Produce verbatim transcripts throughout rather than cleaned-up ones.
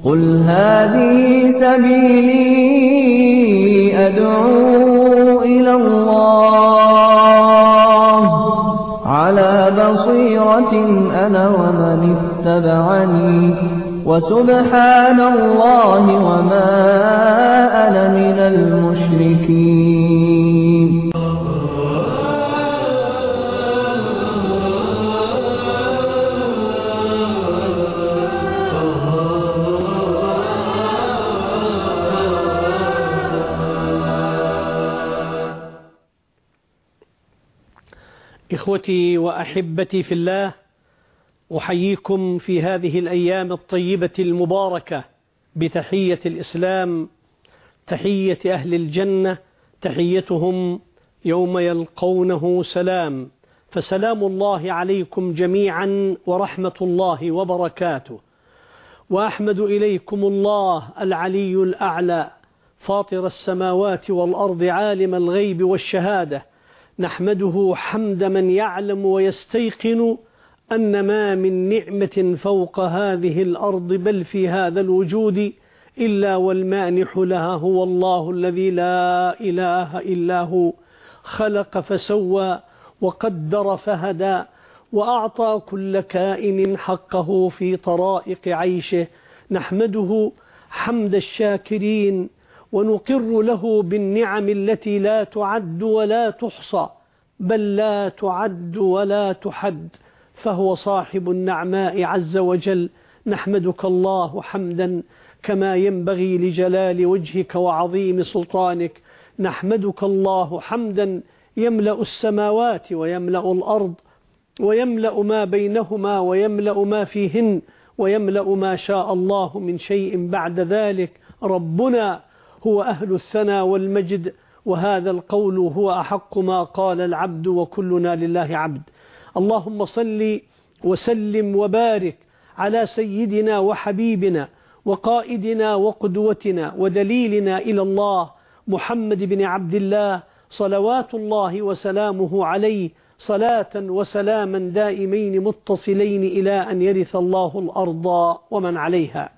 قل هذه سبيلي أدعو إلى الله على بصيرة أنا ومن اتبعني وسبحان الله وما أنا من المشركين. إخوتي وأحبتي في الله، أحييكم في هذه الأيام الطيبة المباركة بتحية الإسلام، تحية أهل الجنة، تحيتهم يوم يلقونه سلام. فسلام الله عليكم جميعا ورحمة الله وبركاته. وأحمد إليكم الله العلي الأعلى فاطر السماوات والأرض عالم الغيب والشهادة، نحمده حمد من يعلم ويستيقن أن ما من نعمة فوق هذه الأرض بل في هذا الوجود إلا والمانح لها هو الله الذي لا إله إلا هو، خلق فسوى وقدر فهدى وأعطى كل كائن حقه في طرائق عيشه. نحمده حمد الشاكرين ونقر له بالنعم التي لا تعد ولا تحصى بل لا تعد ولا تحد، فهو صاحب النعماء عز وجل. نحمدك الله حمدا كما ينبغي لجلال وجهك وعظيم سلطانك. نحمدك الله حمدا يملأ السماوات ويملأ الأرض ويملأ ما بينهما ويملأ ما فيهن ويملأ ما شاء الله من شيء بعد ذلك. ربنا هو أهل الثنى والمجد، وهذا القول هو أحق ما قال العبد وكلنا لله عبد. اللهم صل وسلم وبارك على سيدنا وحبيبنا وقائدنا وقدوتنا ودليلنا إلى الله محمد بن عبد الله، صلوات الله وسلامه عليه، صلاة وسلاما دائمين متصلين إلى أن يرث الله الأرض ومن عليها.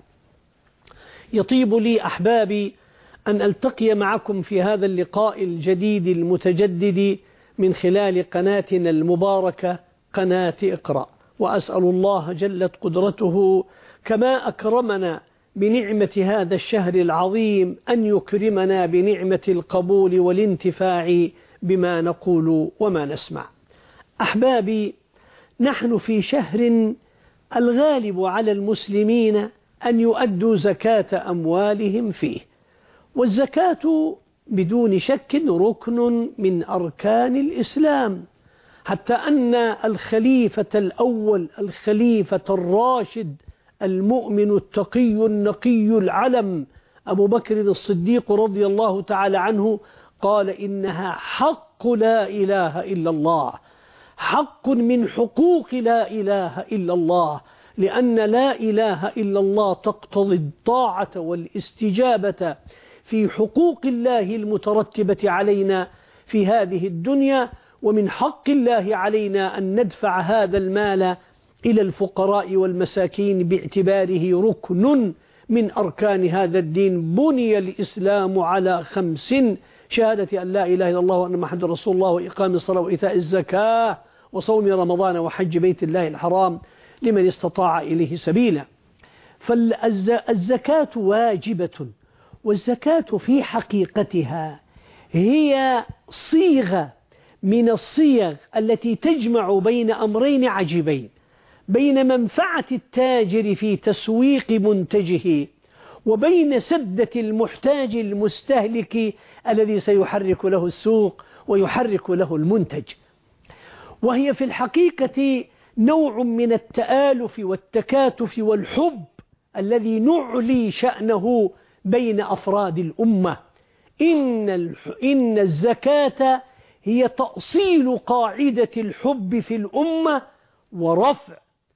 يطيب لي أحبابي أن ألتقي معكم في هذا اللقاء الجديد المتجدد من خلال قناتنا المباركة قناة اقرأ، وأسأل الله جلت قدرته كما أكرمنا بنعمة هذا الشهر العظيم أن يكرمنا بنعمة القبول والانتفاع بما نقول وما نسمع. أحبابي، نحن في شهر الغالب على المسلمين أن يؤدوا زكاة أموالهم فيه، والزكاة بدون شك ركن من أركان الإسلام، حتى أن الخليفة الأول الخليفة الراشد المؤمن التقي النقي العلم أبو بكر الصديق رضي الله تعالى عنه قال إنها حق لا إله إلا الله، حق من حقوق لا إله إلا الله، لأن لا إله إلا الله تقتضي الطاعة والاستجابة في حقوق الله المترتبة علينا في هذه الدنيا، ومن حق الله علينا أن ندفع هذا المال إلى الفقراء والمساكين باعتباره ركن من أركان هذا الدين. بني الإسلام على خمس: شهادة أن لا إله إلا الله وأن محمد رسول الله، وإقام الصلاة وإيتاء الزكاة وصوم رمضان وحج بيت الله الحرام لمن استطاع إليه سبيلا. فالزكاة واجبة، والزكاة في حقيقتها هي صيغة من الصيغ التي تجمع بين أمرين عجيبين: بين منفعة التاجر في تسويق منتجه، وبين سدة المحتاج المستهلك الذي سيحرك له السوق ويحرك له المنتج. وهي في الحقيقة نوع من التآلف والتكاتف والحب الذي نعلي شأنه بين أفراد الأمة. إن, إن الزكاة هي تأصيل قاعدة الحب في الأمة، ورفع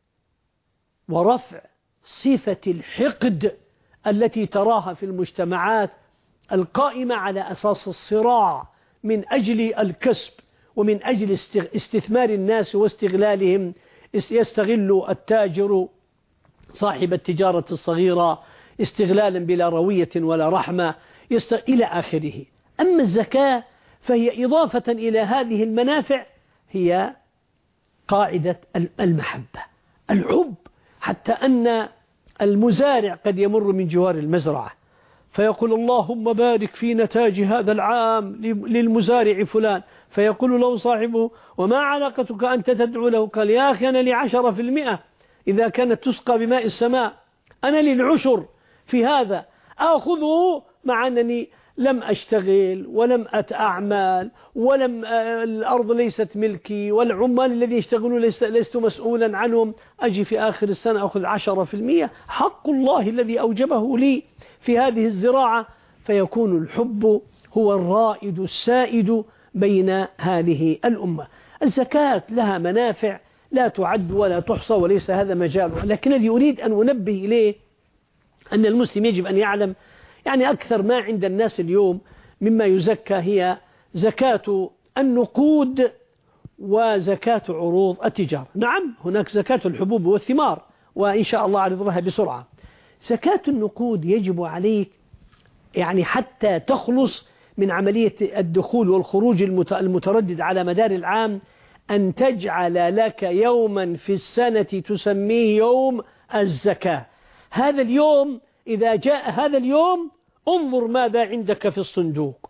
ورفع صفة الحقد التي تراها في المجتمعات القائمة على أساس الصراع من أجل الكسب ومن أجل استثمار الناس واستغلالهم. يستغل التاجر صاحب التجارة الصغيرة، استغلالا بلا روية ولا رحمة يست... إلى آخره. أما الزكاة فهي إضافة إلى هذه المنافع، هي قاعدة المحبة، الحب، حتى أن المزارع قد يمر من جوار المزرعة فيقول اللهم بارك في نتاج هذا العام للمزارع فلان، فيقول له صاحبه وما علاقتك أنت تدعو له؟ قال يا أخي أنا لي عشرة في المئة إذا كانت تسقى بماء السماء، أنا لي العشر في هذا أخذه، مع أنني لم أشتغل ولم أتأعمل ولم الأرض ليست ملكي والعمال الذين يشتغلون لست مسؤولا عنهم، أجي في آخر السنة أخذ عشرة في المئة، حق الله الذي أوجبه لي في هذه الزراعة. فيكون الحب هو الرائد السائد بين هذه الأمة. الزكاة لها منافع لا تعد ولا تحصى وليس هذا مجالها، لكن الذي أريد أن أنبه إليه أن المسلم يجب أن يعلم يعني أكثر ما عند الناس اليوم مما يزكى هي زكاة النقود وزكاة عروض التجارة. نعم هناك زكاة الحبوب والثمار وإن شاء الله أعرضها بسرعة. زكاة النقود يجب عليك يعني حتى تخلص من عملية الدخول والخروج المتردد على مدار العام أن تجعل لك يوما في السنة تسميه يوم الزكاة. هذا اليوم إذا جاء هذا اليوم انظر ماذا عندك في الصندوق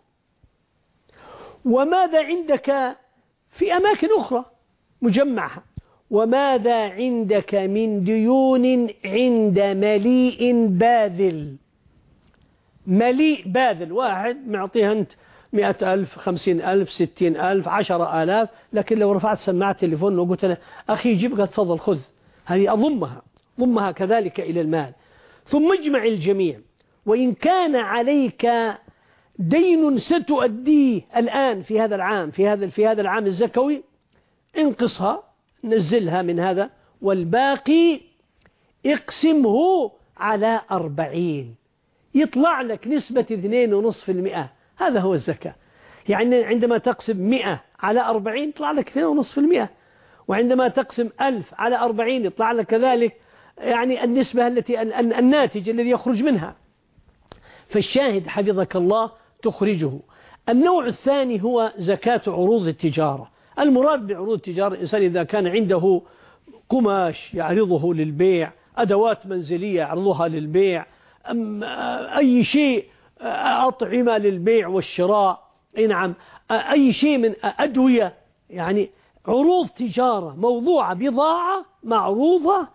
وماذا عندك في أماكن أخرى مجمعة، وماذا عندك من ديون عند مليء باذل. مليء باذل واحد معطيها أنت مئة ألف خمسين ألف ستين ألف عشرة آلاف، لكن لو رفعت سماعة تليفون وقلت له أخي جيب قد تفضل خذ، هذه أضمها ضمها كذلك إلى المال. ثم اجمع الجميع، وإن كان عليك دين ستؤديه الآن في هذا العام في هذا في هذا العام الزكوي انقصها نزلها من هذا، والباقي اقسمه على أربعين يطلع لك نسبة اثنين ونصف في المئة. هذا هو الزكاة. يعني عندما تقسم مئة على أربعين يطلع لك اثنين ونصف في المئة، وعندما تقسم ألف على أربعين يطلع لك كذلك يعني النسبة التي الناتج الذي يخرج منها. فالشاهد حفظك الله تخرجه. النوع الثاني هو زكاة عروض التجارة. المراد بعروض التجارة الإنسان إذا كان عنده قماش يعرضه للبيع، أدوات منزلية يعرضها للبيع، أي شيء أطعمة للبيع والشراء، نعم أي شيء من أدوية، يعني عروض تجارة موضوعة بضاعة معروضة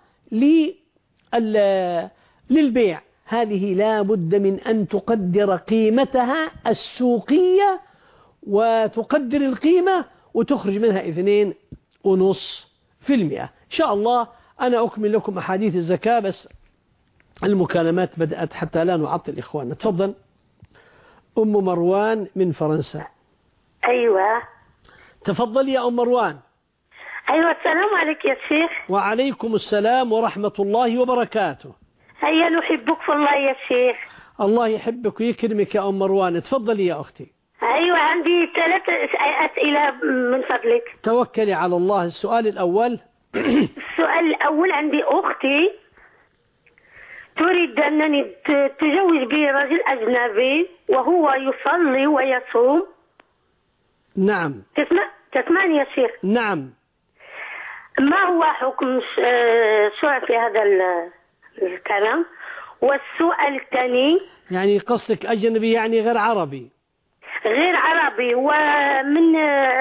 للبيع، هذه لا بد من أن تقدر قيمتها السوقية وتقدر القيمة وتخرج منها اثنين ونص في المئة. إن شاء الله أنا أكمل لكم أحاديث الزكاة، بس المكالمات بدأت حتى لا نعطل إخواننا. تفضل أم مروان من فرنسا. أيوة تفضل يا أم مروان. أيوة السلام عليك يا شيخ. وعليكم السلام ورحمة الله وبركاته. هيا نحبك في الله يا شيخ. الله يحبك ويكرمك يا أم مروان. تفضلي يا أختي. أيوة عندي ثلاث أسئلة من فضلك. توكلي على الله. السؤال الأول السؤال الأول عندي أختي تريد أنني تزوج به رجل أجنبي وهو يصلي ويصوم. نعم. تسمع تسمعني يا شيخ؟ نعم. ما هو حكم الشرع في هذا الكلام؟ والسؤال الثاني يعني قصدك أجنبي يعني غير عربي؟ غير عربي ومن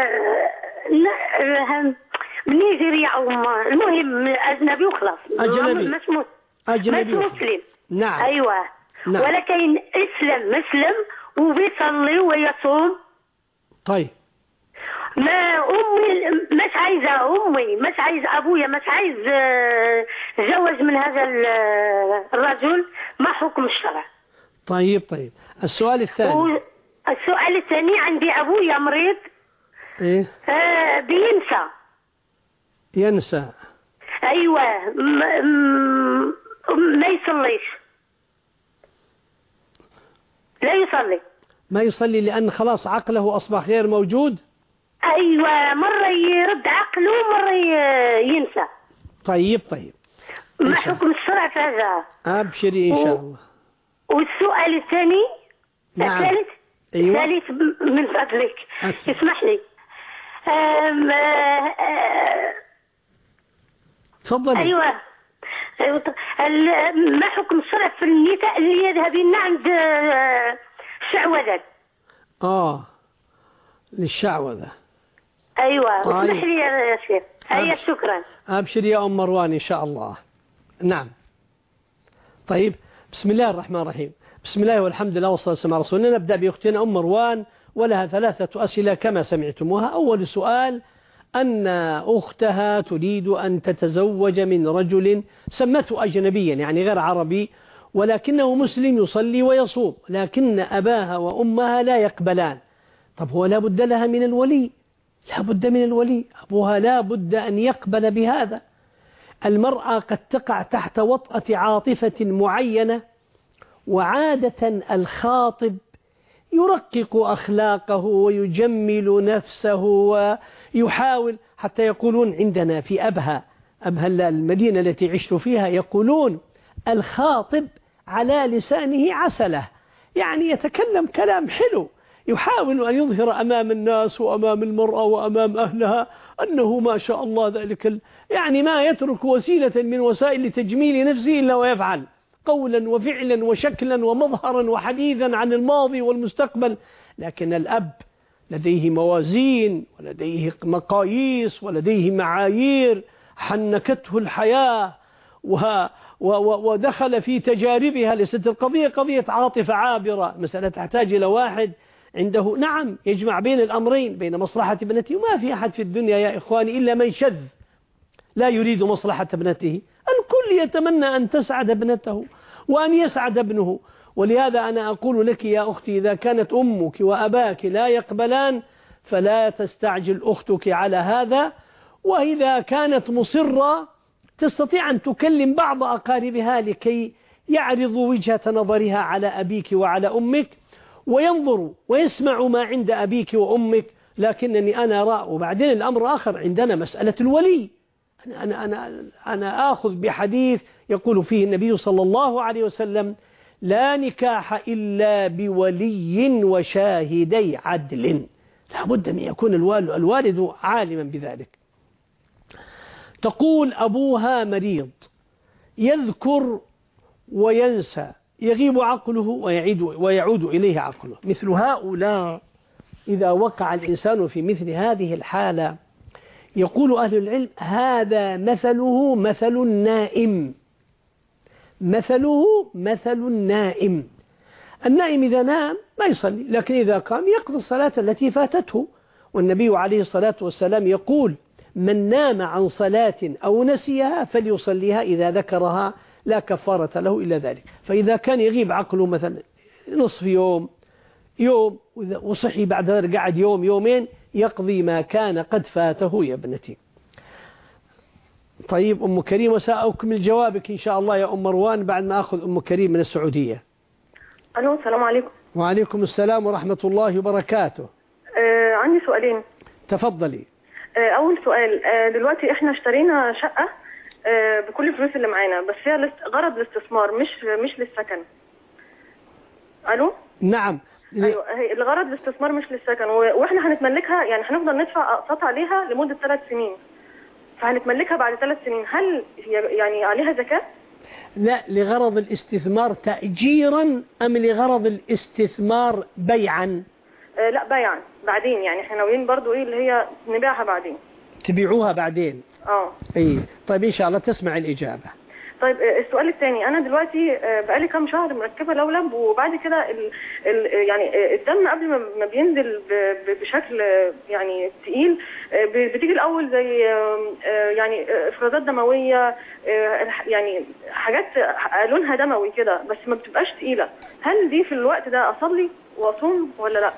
من نيجيريا أو المهم أجنبي وخلاص. أجنبي مش مسلم. أجنبي مش مسلم. نعم. أيوة. نعم. ولكن إسلام مسلم وبيصلي ويصوم. طيب. ما أمي مش عايزة، أمي مش عايزة، أبويا مش عايز زوج من هذا الرجل. ما حكم الشرع؟ طيب طيب. السؤال الثاني. السؤال الثاني عندي أبويا مريض. إيه؟ آه بينسى. ينسى. أيوة ما, ما يصليش، لا يصلي. ما يصلي لأن خلاص عقله أصبح غير موجود. أيوة مرة يرد عقله مرة ينسى. طيب طيب. ما حكم الشرع في هذا؟ أبشري إن شاء الله. والسؤال الثاني نعم. الثالث أيوة. الثالث من فضلك أكيد. اسمح لي. أم... أه... تفضلي. أيوة. أيوة. ال- ما حكم الشرع في النساء اللي يذهبن عند آه، الشعوذة؟ آه للشعوذة. أيوة. طيب. اسمح لي يا شيخ. هيا أبشر. شكرا. أبشر يا أم مروان إن شاء الله. نعم. طيب بسم الله الرحمن الرحيم. بسم الله والحمد لله والصلاة والسلام على رسول الله. نبدأ بأختنا أم مروان ولها ثلاثة أسئلة كما سمعتموها. أول سؤال أن أختها تريد أن تتزوج من رجل سمته أجنبيا يعني غير عربي ولكنه مسلم يصلي ويصوم لكن أباها وأمها لا يقبلان. طب هو لا بد لها من الولي، لا بد من الولي، أبوها لا بد أن يقبل بهذا. المرأة قد تقع تحت وطأة عاطفة معينة وعادة الخاطب يرقق أخلاقه ويجمل نفسه ويحاول حتى يقولون عندنا في أبها أبها المدينة التي عشت فيها يقولون الخاطب على لسانه عسلة يعني يتكلم كلام حلو يحاول أن يظهر أمام الناس وأمام المرأة وأمام أهلها أنه ما شاء الله ذلك ال... يعني ما يترك وسيلة من وسائل تجميل نفسه إلا ويفعل قولا وفعلا وشكلا ومظهرا وحديثا عن الماضي والمستقبل. لكن الأب لديه موازين ولديه مقاييس ولديه معايير حنكته الحياة وها ودخل في تجاربها. ليست القضية قضية عاطفة عابرة، مسألة تحتاج إلى واحد عنده نعم يجمع بين الأمرين بين مصلحة ابنته. وما في أحد في الدنيا يا إخواني إلا من شذ لا يريد مصلحة ابنته. الكل يتمنى أن تسعد ابنته وأن يسعد ابنه. ولهذا أنا أقول لك يا أختي إذا كانت أمك وأباك لا يقبلان فلا تستعجل أختك على هذا. وإذا كانت مصرة تستطيع أن تكلم بعض أقاربها لكي يعرضوا وجهة نظرها على أبيك وعلى أمك وينظروا ويسمعوا ما عند أبيك وأمك. لكنني أنا أرى وبعدين الأمر آخر عندنا مسألة الولي. أنا, أنا, أنا آخذ بحديث يقول فيه النبي صلى الله عليه وسلم لا نكاح إلا بولي وشاهدي عدل. لا بد من يكون الوالد عالما بذلك. تقول أبوها مريض يذكر وينسى يغيب عقله ويعيد ويعود إليه عقله. مثل هؤلاء إذا وقع الإنسان في مثل هذه الحالة يقول أهل العلم هذا مثله مثل النائم، مثله مثل النائم. النائم إذا نام ما يصلي لكن إذا قام يقضي الصلاة التي فاتته. والنبي عليه الصلاة والسلام يقول من نام عن صلاة أو نسيها فليصليها إذا ذكرها لا كفارة له إلا ذلك. فإذا كان يغيب عقله مثلا نصف يوم يوم وصحي بعد ذلك قعد يوم يومين يقضي ما كان قد فاته يا ابنتي. طيب أم كريم وسأكمل جوابك إن شاء الله يا أم مروان بعد ما أخذ أم كريم من السعودية. ألو السلام عليكم. وعليكم السلام ورحمة الله وبركاته. آه عندي سؤالين. تفضلي. آه أول سؤال آه دلوقتي إحنا اشترينا شقة آه بكل الفلوس اللي معانا بس هي غرض الاستثمار مش مش للسكن. ألو. نعم. أيوة هي الغرض الاستثمار مش للسكن وإحنا هنتملكها يعني هنفضل ندفع أقساط عليها لمدة ثلاث سنين فهنتملكها بعد ثلاث سنين. هل يعني عليها زكاة؟ لا لغرض الاستثمار تأجيرا أم لغرض الاستثمار بيعا؟ آه لا بيعا بعدين يعني احنا ناويين برضو ايه اللي هي نبيعها بعدين. تبيعوها بعدين؟ اه. اي طيب ان شاء الله تسمع الإجابة. طيب السؤال الثاني أنا دلوقتي بقالي كام شهر مركبة لولب وبعد كده ال ال يعني الدم قبل ما بينزل بشكل يعني تقيل بتيجي الأول زي يعني إفرازات دموية يعني حاجات لونها دموي كده بس ما بتبقاش تقيلة. هل دي في الوقت ده أصلي وأصوم ولا لا؟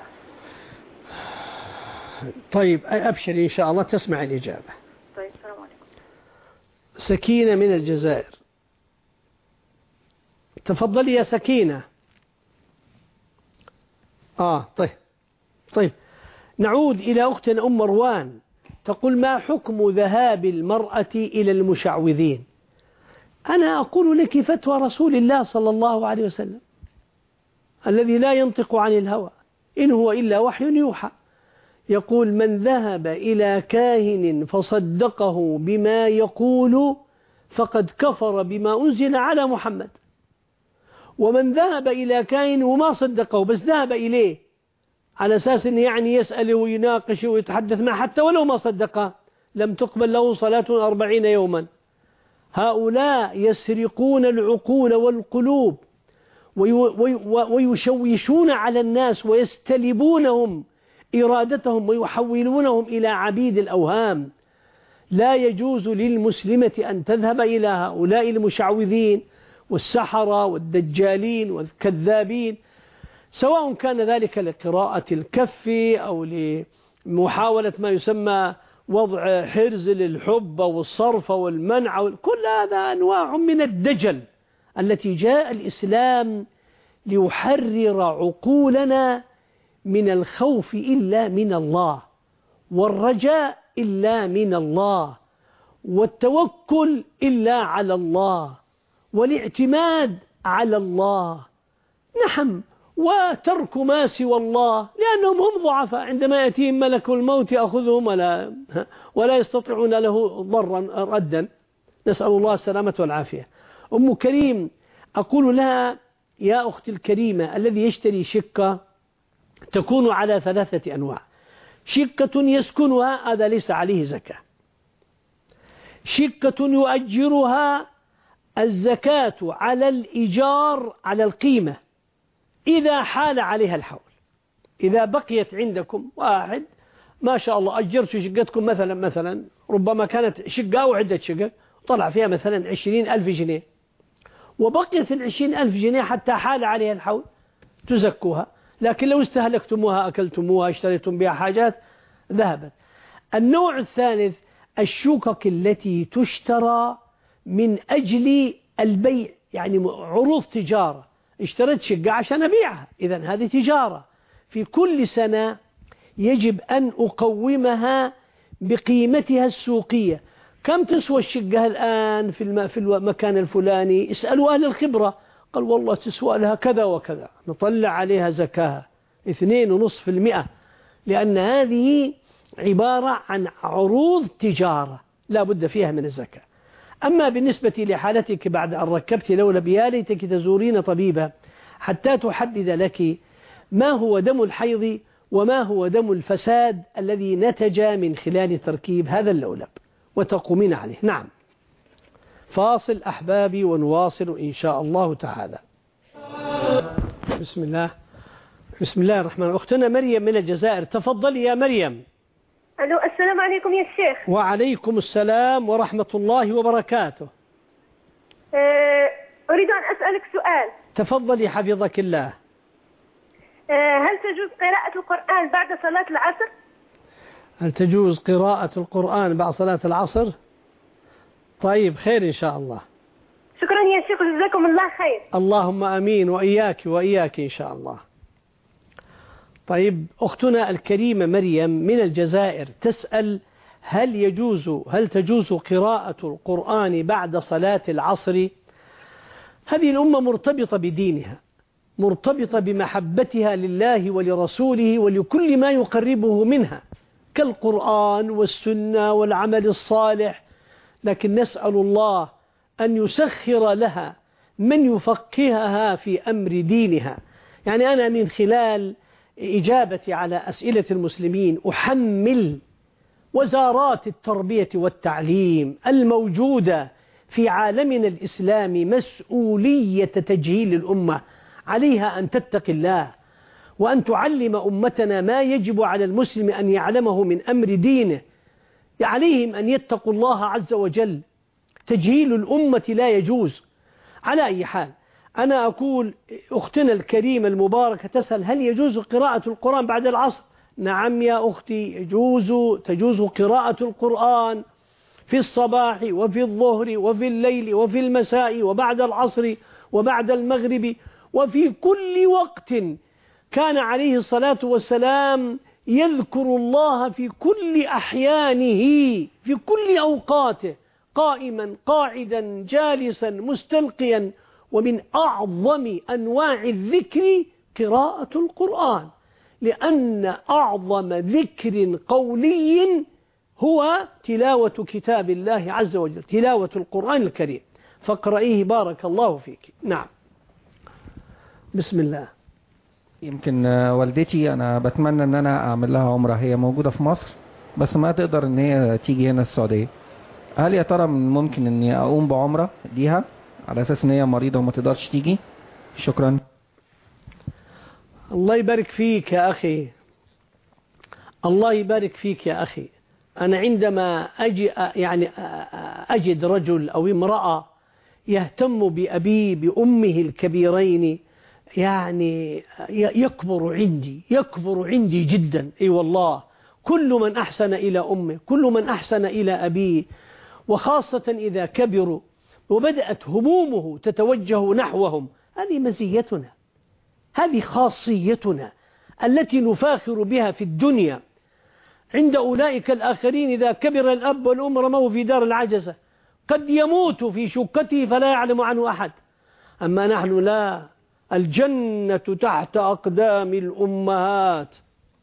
طيب أبشري إن شاء الله تسمع الإجابة. طيب السلام عليكم. سكينة من الجزائر. تفضلي يا سكينة. آه طيب طيب نعود إلى أختنا أم مروان تقول ما حكم ذهاب المرأة إلى المشعوذين؟ أنا أقول لك فتوى رسول الله صلى الله عليه وسلم الذي لا ينطق عن الهوى إن هو إلا وحي يوحى. يقول: من ذهب إلى كاهن فصدقه بما يقول فقد كفر بما أنزل على محمد. ومن ذهب إلى كاهن وما صدقه بس ذهب إليه على أساس أنه يعني يسأله ويناقشه ويتحدث معه حتى ولو ما صدقه لم تقبل له صلاة أربعين يوما. هؤلاء يسرقون العقول والقلوب ويشوشون على الناس ويستلبونهم إرادتهم ويحولونهم إلى عبيد الأوهام. لا يجوز للمسلمة أن تذهب إلى هؤلاء المشعوذين والسحرة والدجالين والكذابين، سواء كان ذلك لقراءة الكف أو لمحاولة ما يسمى وضع حرز للحب والصرف والمنع، كل هذا أنواع من الدجل التي جاء الإسلام ليحرر عقولنا من الخوف إلا من الله، والرجاء إلا من الله، والتوكل إلا على الله، والاعتماد على الله. نعم، وترك ما سوى الله، لأنهم هم ضعفاء عندما يأتيهم ملك الموت يأخذهم ولا, ولا يستطيعون له ضرا ردا، نسأل الله السلامة والعافية. أم كريم أقول لها: يا أختي الكريمة، الذي يشتري شقة تكون على ثلاثة أنواع. شقة يسكنها هذا ليس عليه زكاة، شقة يؤجرها الزكاة على الإيجار على القيمة إذا حال عليها الحول. إذا بقيت عندكم واحد ما شاء الله أجرت شقتكم مثلا مثلا ربما كانت شقة أو عدة شقق طلع فيها مثلا عشرين ألف جنيه، وبقيت العشرين ألف جنيه حتى حال عليها الحول تزكوها. لكن لو استهلكتموها أكلتموها اشتريتم بها حاجات ذهبت. النوع الثالث الشقق التي تشترى من أجل البيع، يعني عروض تجارة، اشتريت شقة عشان أبيعها، إذن هذه تجارة. في كل سنة يجب أن أقومها بقيمتها السوقية. كم تسوى الشقة الآن في في المكان الفلاني؟ اسألوا أهل الخبرة، قال والله تسوى لها كذا وكذا، نطلع عليها زكاة اثنين ونصف المئة، لأن هذه عبارة عن عروض تجارة لا بد فيها من الزكاة. أما بالنسبة لحالتك بعد أن ركبت لولب، يا ليتك تزورين طبيبة حتى تحدد لك ما هو دم الحيض وما هو دم الفساد الذي نتج من خلال تركيب هذا اللولب وتقومين عليه. نعم، فاصل أحبابي ونواصل إن شاء الله تعالى. بسم الله بسم الله الرحمن الرحيم. أختنا مريم من الجزائر، تفضلي يا مريم. ألو، السلام عليكم يا الشيخ. وعليكم السلام ورحمة الله وبركاته. أه أريد أن أسألك سؤال. تفضلي حفظك الله. أه هل تجوز قراءة القرآن بعد صلاة العصر؟ هل تجوز قراءة القرآن بعد صلاة العصر؟ طيب، خير إن شاء الله. شكرا يا شيخ، جزاكم الله خير. اللهم أمين، وإياك وإياك إن شاء الله. طيب، أختنا الكريمة مريم من الجزائر تسأل: هل يجوز هل تجوز قراءة القرآن بعد صلاة العصر؟ هذه الأمة مرتبطة بدينها، مرتبطة بمحبتها لله ولرسوله ولكل ما يقربه منها كالقرآن والسنة والعمل الصالح، لكن نسأل الله أن يسخر لها من يفقهها في أمر دينها. يعني أنا من خلال إجابتي على أسئلة المسلمين أحمل وزارات التربية والتعليم الموجودة في عالمنا الإسلامي مسؤولية تجهيل الأمة، عليها أن تتقي الله وأن تعلم أمتنا ما يجب على المسلم أن يعلمه من أمر دينه. عليهم أن يتقوا الله عز وجل. تجهيل الأمة لا يجوز. على أي حال، أنا أقول أختنا الكريمة المباركة تسأل: هل يجوز قراءة القرآن بعد العصر؟ نعم يا أختي، يجوز تجوز قراءة القرآن في الصباح وفي الظهر وفي الليل وفي المساء وبعد العصر وبعد المغرب وفي كل وقت. كان عليه الصلاة والسلام يذكر الله في كل أحيانه في كل أوقاته، قائما قاعدا جالسا مستلقيا. ومن أعظم أنواع الذكر قراءة القرآن، لأن أعظم ذكر قولي هو تلاوة كتاب الله عز وجل، تلاوة القرآن الكريم، فاقرأيه بارك الله فيك. نعم، بسم الله. يمكن والدتي أنا بتمنى أن أنا أعمل لها عمرة، هي موجودة في مصر بس ما تقدر أن هي تيجي هنا السعودية. هل يا ترى ممكن أني أقوم بعمرة ليها على أساس أن هي مريضة وما تقدرش تيجي؟ شكرا. الله يبارك فيك يا أخي، الله يبارك فيك يا أخي. أنا عندما أجي يعني أجد رجل أو امرأة يهتم بأبيه بأمه الكبيرين يعني يكبر عندي يكبر عندي جدا. أي والله، كل من أحسن إلى أمه، كل من أحسن إلى أبيه، وخاصة إذا كبروا وبدأت همومه تتوجه نحوهم، هذه مزيتنا، هذه خاصيتنا التي نفاخر بها في الدنيا عند أولئك الآخرين. إذا كبر الأب والأم رموه في دار العجزة، قد يموت في شقته فلا يعلم عنه أحد. أما نحن لا، الجنة تحت أقدام الأمهات.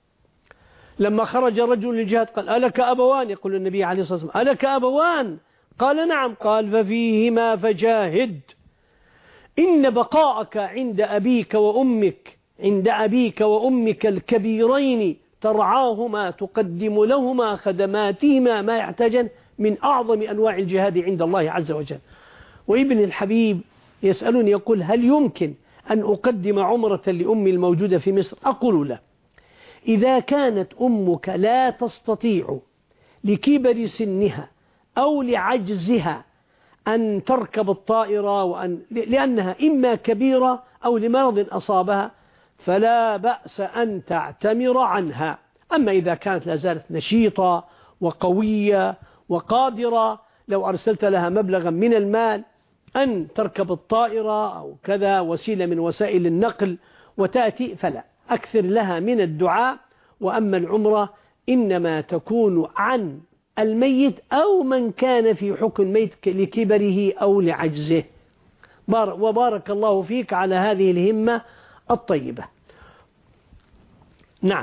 لما خرج رجل للجهاد قال: ألك أبوان؟ يقول النبي عليه الصلاة والسلام: ألك أبوان؟ قال: نعم. قال: ففيهما فجاهد، إن بقاءك عند أبيك وأمك عند أبيك وأمك الكبيرين ترعاهما تقدم لهما خدماتهما ما يحتاجن من أعظم أنواع الجهاد عند الله عز وجل. وابن الحبيب يسألني يقول: هل يمكن أن أقدم عمرة لأمي الموجودة في مصر؟ أقول له: إذا كانت أمك لا تستطيع لكبر سنها أو لعجزها أن تركب الطائرة، وأن لأنها إما كبيرة أو لمرض أصابها، فلا بأس أن تعتمر عنها. أما إذا كانت لا زالت نشيطة وقوية وقادرة، لو أرسلت لها مبلغا من المال أن تركب الطائرة أو كذا وسيلة من وسائل النقل وتأتي، فلا، أكثر لها من الدعاء. وأما العمرة إنما تكون عن الميت أو من كان في حكم الميت لكبره أو لعجزه. وبارك الله فيك على هذه الهمة الطيبة. نعم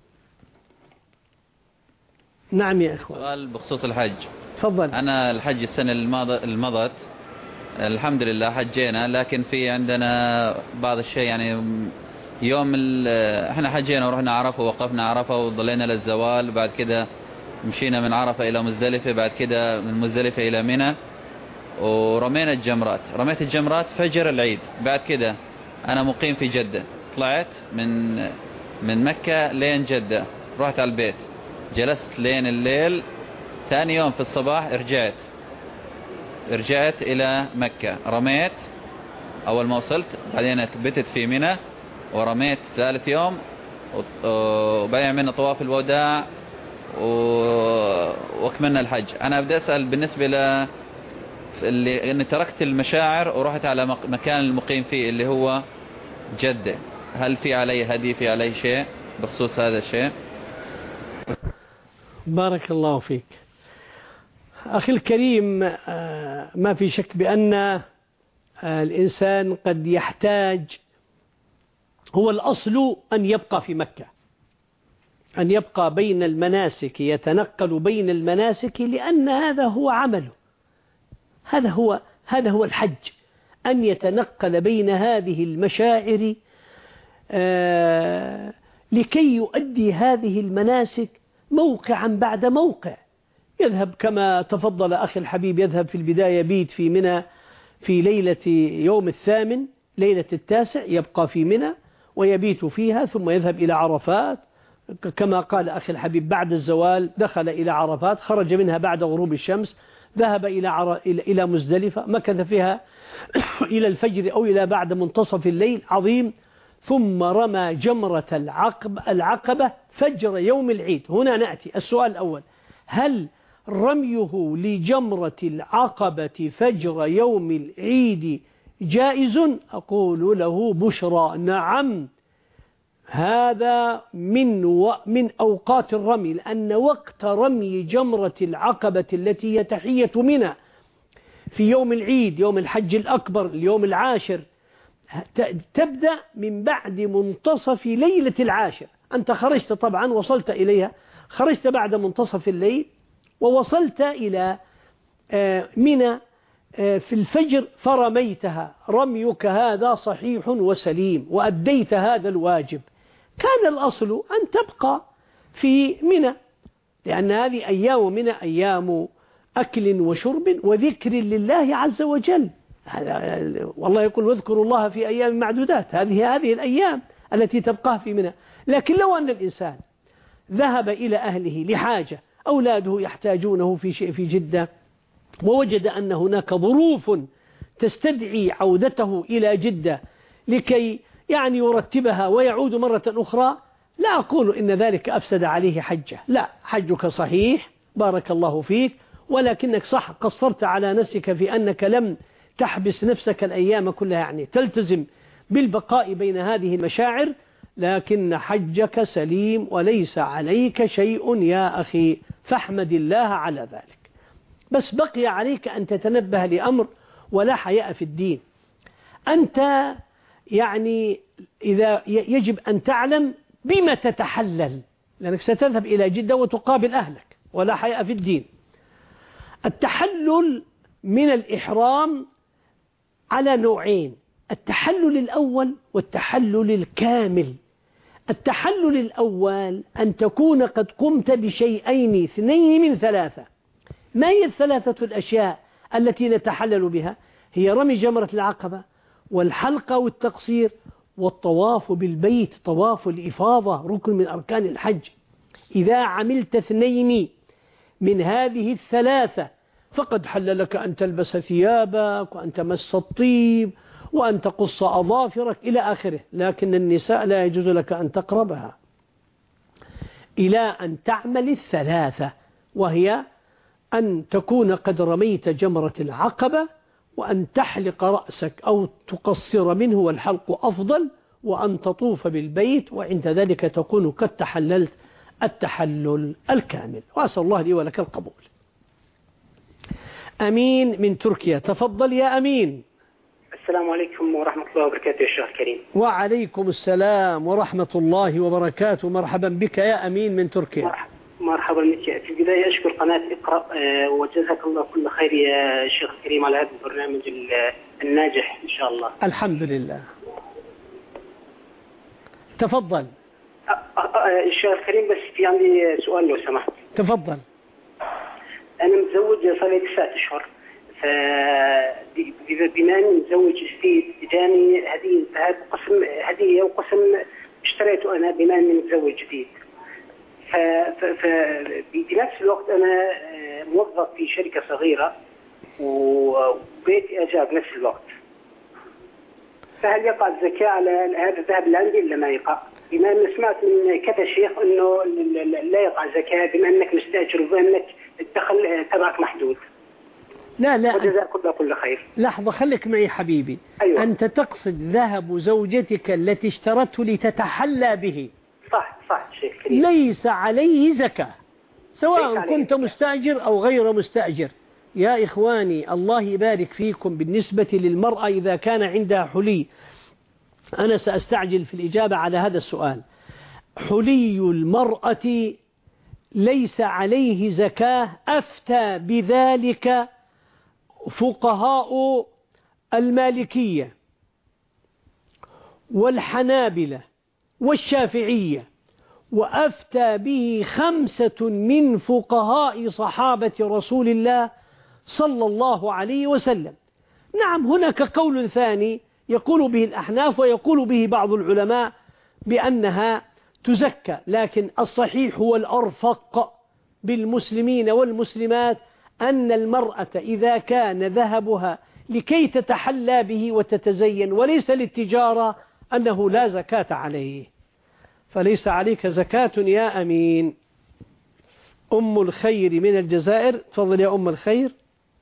نعم يا إخوان. سؤال بخصوص الحج. تفضل. أنا الحج السنة المضت الحمد لله حجينا، لكن في عندنا بعض الشيء، يعني يوم احنا حجينا ورحنا عرفة ووقفنا عرفة وضلينا للزوال، بعد كده مشينا من عرفة إلى مزدلفة، بعد كده من مزدلفة إلى منى ورمينا الجمرات. رميت الجمرات فجر العيد، بعد كده أنا مقيم في جدة، طلعت من من مكة لين جدة، رحت على البيت، جلست لين الليل، ثاني يوم في الصباح رجعت رجعت إلى مكة، رميت أول ما وصلت، بعدين بتت في منى ورميت ثالث يوم، وبايع منى طواف الوداع وكملنا الحج. أنا بدي أسأل بالنسبة ل اللي أني تركت المشاعر ورحت على مكان المقيم فيه اللي هو جدة، هل في علي هدي، في علي شيء بخصوص هذا الشيء؟ بارك الله فيك أخي الكريم. ما في شك بأن الإنسان قد يحتاج، هو الأصل أن يبقى في مكة، أن يبقى بين المناسك، يتنقل بين المناسك، لأن هذا هو عمله، هذا هو هذا هو الحج، أن يتنقل بين هذه المشاعر آه لكي يؤدي هذه المناسك موقعا بعد موقع. يذهب كما تفضل أخي الحبيب، يذهب في البداية بيت في منى في ليلة يوم الثامن، ليلة التاسع يبقى في منى ويبيت فيها، ثم يذهب إلى عرفات كما قال أخي الحبيب، بعد الزوال دخل إلى عرفات، خرج منها بعد غروب الشمس، ذهب إلى عر... إلى مزدلفة، مكث فيها إلى الفجر أو إلى بعد منتصف الليل، عظيم، ثم رمى جمرة العقب العقبة فجر يوم العيد. هنا نأتي السؤال الأول: هل رميه لجمرة العقبة فجر يوم العيد جائز؟ أقول له بشرى، نعم، هذا من و... من أوقات الرمي، لأن وقت رمي جمرة العقبة التي هي تحية منى في يوم العيد، يوم الحج الأكبر، اليوم العاشر، تبدأ من بعد منتصف ليلة العاشر. أنت خرجت طبعا، وصلت إليها، خرجت بعد منتصف الليل ووصلت إلى منى في الفجر فرميتها، رميك هذا صحيح وسليم وأديت هذا الواجب. كان الأصل أن تبقى في منى، لأن هذه أيام منى أيام أكل وشرب وذكر لله عز وجل. والله يقول واذكروا الله في أيام معدودات، هذه هذه الأيام التي تبقى في منى. لكن لو أن الإنسان ذهب إلى أهله لحاجة، أولاده يحتاجونه في شيء في جدة، ووجد أن هناك ظروف تستدعي عودته إلى جدة لكي يعني يرتبها ويعود مرة أخرى، لا أقول إن ذلك أفسد عليه حجه، لا، حجك صحيح بارك الله فيك، ولكنك صح قصرت على نفسك في أنك لم تحبس نفسك الأيام كلها، يعني تلتزم بالبقاء بين هذه المشاعر، لكن حجك سليم وليس عليك شيء يا أخي، فاحمد الله على ذلك. بس بقي عليك أن تتنبه لأمر ولا حياء في الدين. أنت يعني إذا يجب أن تعلم بما تتحلل، لأنك ستذهب إلى جدة وتقابل أهلك، ولا حياء في الدين. التحلل من الإحرام على نوعين: التحلل الأول والتحلل الكامل. التحلل الأول أن تكون قد قمت بشيئين اثنين من ثلاثة. ما هي الثلاثة الأشياء التي نتحلل بها؟ هي رمي جمرة العقبة والحلقة والتقصير والطواف بالبيت، طواف الإفاضة ركن من أركان الحج. إذا عملت اثنين من هذه الثلاثة فقد حل لك أن تلبس ثيابك وأن تمس الطيب وأن تقص أظافرك إلى آخره، لكن النساء لا يجوز لك أن تقربها إلى أن تعمل الثلاثة، وهي أن تكون قد رميت جمرة العقبة، وأن تحلق رأسك أو تقصر منه والحلق أفضل، وأن تطوف بالبيت، وعند ذلك تكون قد تحللت التحلل الكامل. وأسأل الله لي ولك القبول. أمين من تركيا، تفضل يا أمين. السلام عليكم ورحمة الله وبركاته يا شيخ الكريم. وعليكم السلام ورحمة الله وبركاته. مرحبا بك يا أمين من تركيا. مرحبا, مرحبا بك. في البداية أشكر قناة اقرأ وجزاك الله كل خير يا شيخ الكريم على هذا البرنامج الناجح إن شاء الله. الحمد لله. تفضل. الشيخ الكريم بس في عندي سؤال لو سمحت. تفضل. أنا متزوج صار لي تسعة أشهر، فبما أني متزوج جديد جاني هدية قسم هدية وقسم اشتريته أنا بما أني متزوج جديد. فبنفس الوقت أنا موظف في شركة صغيرة وبيتي أجار بنفس الوقت، فهل يقع الزكاة على هذا الذهب اللي عندي إلا ما يقع؟ بما أن سمعت من كذا شيخ أنه لا يقع زكاة بما أنك مستأجر وبما أنك الدخل تبعك محدود. لا لا وجزاك الله كل خير. لحظة خليك معي حبيبي. أيوة. أنت تقصد ذهب زوجتك التي اشترته لتتحلى به. صح صح شيخ كريم. ليس عليه زكاة سواء عليه كنت زكاة. مستأجر أو غير مستأجر. يا إخواني الله يبارك فيكم، بالنسبة للمرأة إذا كان عندها حلي، أنا سأستعجل في الإجابة على هذا السؤال. حلي المرأة ليس عليه زكاة، أفتى بذلك فقهاء المالكية والحنابلة والشافعية، وأفتى به خمسة من فقهاء صحابة رسول الله صلى الله عليه وسلم. نعم هناك قول ثاني يقول به الأحناف ويقول به بعض العلماء بأنها تزكى، لكن الصحيح هو الأرفق بالمسلمين والمسلمات أن المرأة إذا كان ذهبها لكي تتحلى به وتتزين وليس للتجارة أنه لا زكاة عليه، فليس عليك زكاة يا أمين. أم الخير من الجزائر، تفضل يا أم الخير.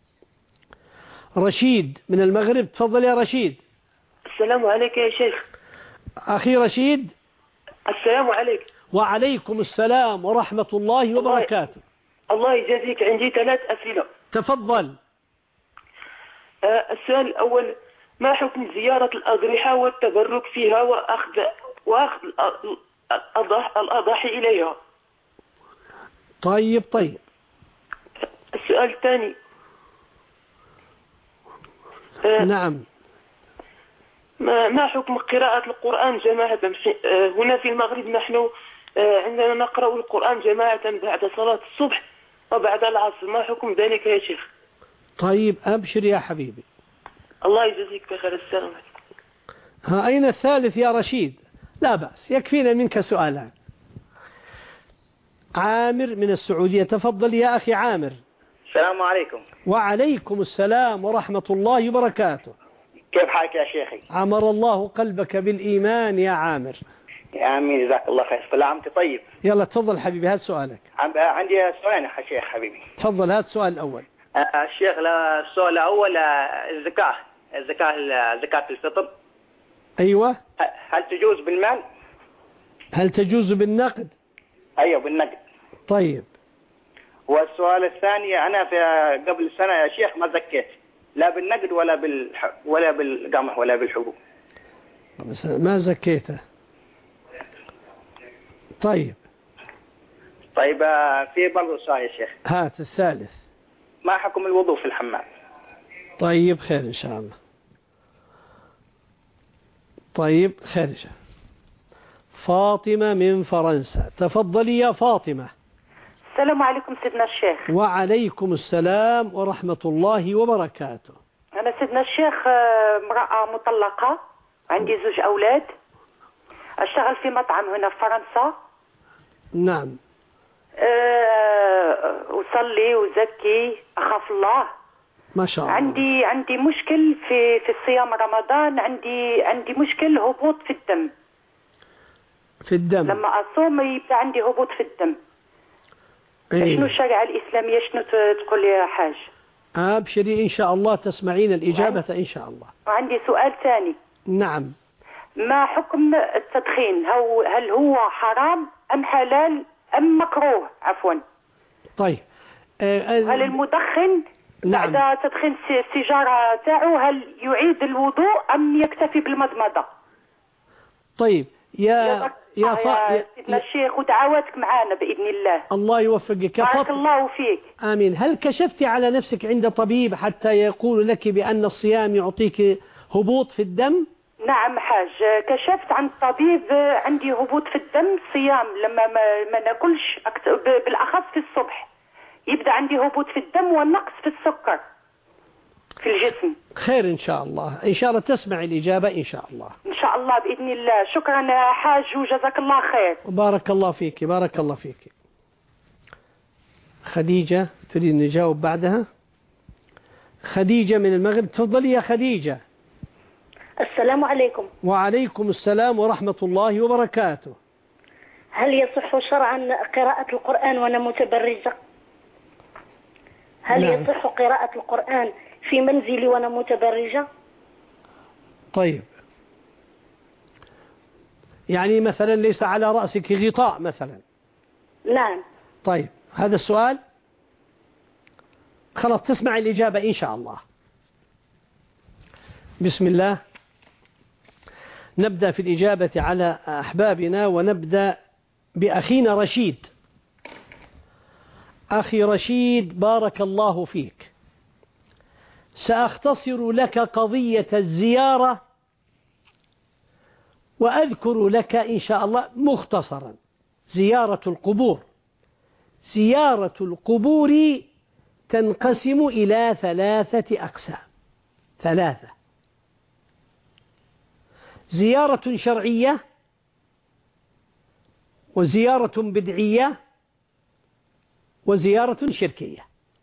رشيد من المغرب، تفضل يا رشيد. السلام عليك يا شيخ. أخي رشيد. السلام عليك. وعليكم السلام ورحمة الله وبركاته. الله يجازيك. عندي ثلاث أسئلة. تفضل. آه السؤال الأول، ما حكم زيارة الأضرحة والتبرك فيها وأخذ وأخذ الأضاحي إليها؟ طيب طيب. السؤال الثاني. نعم. ما ما حكم قراءة القرآن جماعة؟ هنا في المغرب نحن عندنا نقرأ القرآن جماعة بعد صلاة الصبح وبعد العصر، ما حكم ذلك يا شيخ؟ طيب أبشر يا حبيبي. الله يجزيك بخير. السلام عليكم. ها أين الثالث يا رشيد؟ لا بأس، يكفينا منك سؤالان. عامر من السعودية، تفضل يا أخي عامر. السلام عليكم. وعليكم السلام ورحمة الله وبركاته. كيف حالك يا شيخي؟ عمر الله قلبك بالإيمان يا عامر. يا أمين جزاك الله خير. كل عام وأنت طيب. يلا تفضل حبيبي، هات سؤالك. عندي سؤالين يا شيخ حبيبي. تفضل هات السؤال الأول. الشيخ السؤال الأول الزكاة الزكاة زكاة الفطر. أيوة. هل تجوز بالمال؟ هل تجوز بالنقد؟ أيوة بالنقد. طيب. والسؤال الثاني، أنا في قبل سنة يا شيخ ما زكيت لا بالنقد ولا بال ولا بالقمح ولا بالحبوب. ما زكيته. طيب. طيب في برضه سؤال يا شيخ. هات الثالث. ما حكم الوضوء في الحمام؟ طيب خير إن شاء الله. طيب خير إن شاء الله. فاطمة من فرنسا، تفضلي يا فاطمة. السلام عليكم سيدنا الشيخ. وعليكم السلام ورحمة الله وبركاته. أنا سيدنا الشيخ امرأة مطلقة، عندي زوج أولاد، أشتغل في مطعم هنا في فرنسا. نعم. أه أصلي وزكي، أخاف الله. ما شاء الله. عندي عندي مشكل في في الصيام رمضان، عندي عندي مشكل هبوط في الدم. في الدم. لما أصوم يبقى عندي هبوط في الدم. إيه؟ شنو الشريعة الإسلامية شنو تقول يا حاج؟ أبشري إن شاء الله تسمعين الإجابة إن شاء الله. وعندي سؤال ثاني. نعم. ما حكم التدخين؟ هل هو حرام أم حلال أم مكروه؟ عفوا. طيب. أه هل المدخن نعم. بعد تدخين السيجارة تاعه هل يعيد الوضوء أم يكتفي بالمضمضة؟ طيب يا يا يا سيدنا الشيخ ودعواتك معانا بإذن الله. الله يوفقك. بارك الله فيك. آمين. هل كشفتي على نفسك عند طبيب حتى يقول لك بأن الصيام يعطيك هبوط في الدم؟ نعم حاج، كشفت عند طبيب، عندي هبوط في الدم صيام، لما ما, ما ناكلش بالأخص في الصبح يبدأ عندي هبوط في الدم والنقص في السكر في الجسم. خير إن شاء الله، إن شاء الله تسمع الإجابة إن شاء الله. إن شاء الله بإذن الله. شكرا يا حاج وجزاك الله خير. بارك الله فيك. بارك الله فيك. خديجة تريد نجاوب بعدها؟ خديجة من المغرب، تفضلي يا خديجة. السلام عليكم. وعليكم السلام ورحمة الله وبركاته. هل يصح شرعا قراءة القرآن وأنا متبرجة؟ هل نعم. يصح قراءة القرآن في منزلي وأنا متبرجة؟ طيب، يعني مثلا ليس على رأسك غطاء مثلا؟ نعم. طيب، هذا السؤال خلاص تسمع الإجابة إن شاء الله. بسم الله. نبدأ في الإجابة على أحبابنا، ونبدأ بأخينا رشيد. أخي رشيد بارك الله فيك، سأختصر لك قضية الزيارة وأذكر لك إن شاء الله مختصرا. زيارة القبور زيارة القبور تنقسم إلى ثلاثة أقسام. ثلاثة: زيارة شرعية، وزيارة بدعية، وزيارة شركية.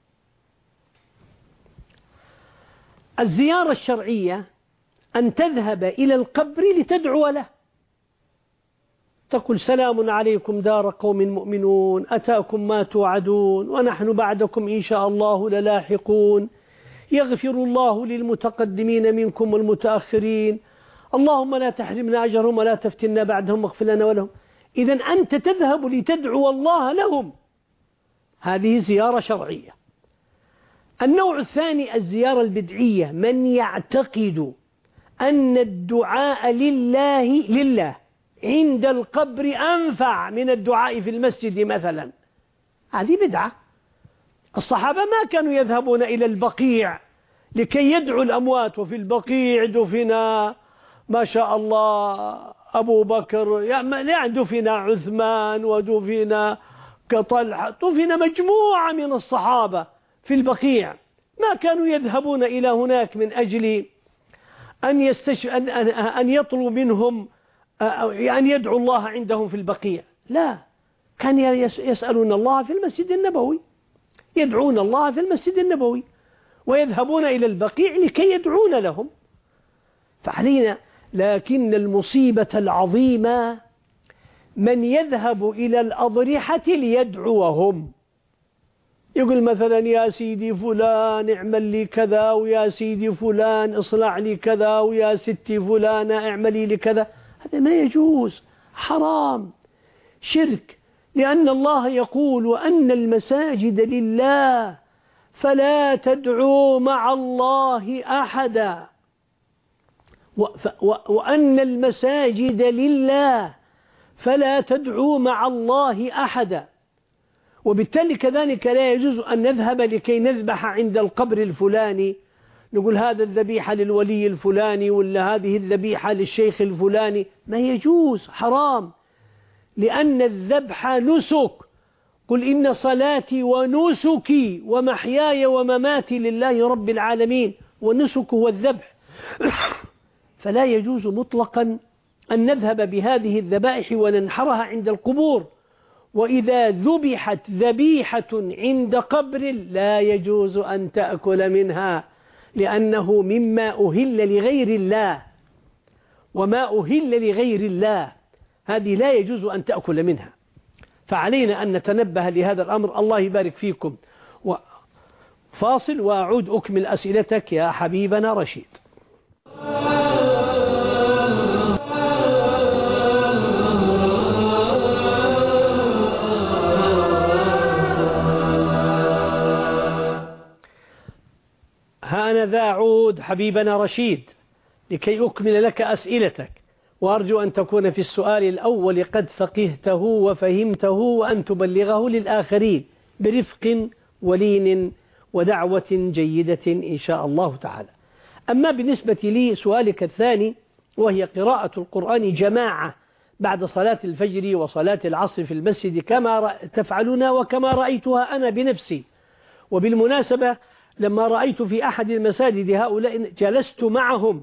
الزيارة الشرعية أن تذهب إلى القبر لتدعو له، تقول سلام عليكم دار قوم مؤمنون، أتاكم ما توعدون ونحن بعدكم إن شاء الله للاحقون، يغفر الله للمتقدمين منكم والمتأخرين، اللهم لا تحرمنا أجرهم ولا تفتنا بعدهم واغفر لنا ولهم. إذن أنت تذهب لتدعو الله لهم، هذه زيارة شرعية. النوع الثاني الزيارة البدعية، من يعتقد أن الدعاء لله لله عند القبر أنفع من الدعاء في المسجد مثلا. هذه بدعة. الصحابة ما كانوا يذهبون إلى البقيع لكي يدعوا الأموات، وفي البقيع دفنا ما شاء الله أبو بكر، يعني دفنا عثمان ودفنا كطلحة، دفن مجموعة من الصحابة في البقيع. ما كانوا يذهبون إلى هناك من أجل أن, يستش... أن... أن يطلبوا منهم أن يدعوا الله عندهم في البقيع، لا، كان يسألون الله في المسجد النبوي، يدعون الله في المسجد النبوي ويذهبون إلى البقيع لكي يدعون لهم. فعلينا، لكن المصيبة العظيمة من يذهب إلى الأضرحة ليدعوهم، يقول مثلا يا سيدي فلان اعمل لي كذا، ويا سيدي فلان اصنع لي كذا، ويا ستي فلانة اعملي لي كذا. هذا ما يجوز، حرام، شرك. لأن الله يقول وأن المساجد لله فلا تدعوا مع الله أحدا، وأن المساجد لله فلا تدعوا مع الله أحدا. وبالتالي كذلك لا يجوز أن نذهب لكي نذبح عند القبر الفلاني، نقول هذا الذبيحة للولي الفلاني ولا هذه الذبيحة للشيخ الفلاني، ما يجوز، حرام. لأن الذبح نسك، قل إن صلاتي ونسكي ومحياي ومماتي لله رب العالمين، والنسك هو الذبح. فلا يجوز مطلقا أن نذهب بهذه الذبائح وننحرها عند القبور. وإذا ذبحت ذبيحة عند قبر لا يجوز أن تأكل منها، لأنه مما أهل لغير الله، وما أهل لغير الله هذه لا يجوز أن تأكل منها. فعلينا أن نتنبه لهذا الأمر. الله يبارك فيكم. فاصل وأعود أكمل أسئلتك يا حبيبنا رشيد. هانذا أعود حبيبنا رشيد لكي أكمل لك أسئلتك، وأرجو أن تكون في السؤال الأول قد فقهته وفهمته، وأن تبلغه للآخرين برفق ولين ودعوة جيدة إن شاء الله تعالى. أما بالنسبة لي سؤالك الثاني، وهي قراءة القرآن جماعة بعد صلاة الفجر وصلاة العصر في المسجد كما تفعلون وكما رأيتها أنا بنفسي. وبالمناسبة لما رأيت في أحد المساجد هؤلاء جلست معهم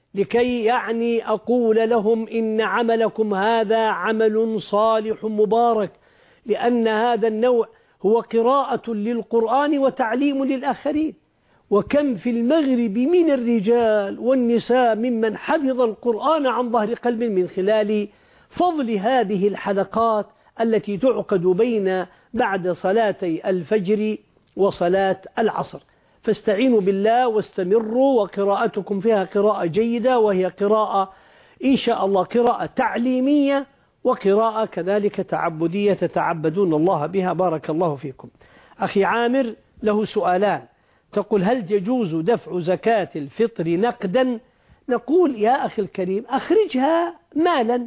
لكي يعني أقول لهم إن عملكم هذا عمل صالح مبارك، لأن هذا النوع هو قراءة للقرآن وتعليم للآخرين. وكم في المغرب من الرجال والنساء ممن حفظ القرآن عن ظهر قلب من خلال فضل هذه الحلقات التي تعقد بين بعد صلاتي الفجر وصلاة العصر. فاستعينوا بالله واستمروا، وقراءتكم فيها قراءة جيدة، وهي قراءة إن شاء الله قراءة تعليمية وقراءة كذلك تعبدية تتعبدون الله بها. بارك الله فيكم. أخي عامر له سؤالان، تقول هل يجوز دفع زكاة الفطر نقدا؟ نقول يا أخي الكريم أخرجها مالا.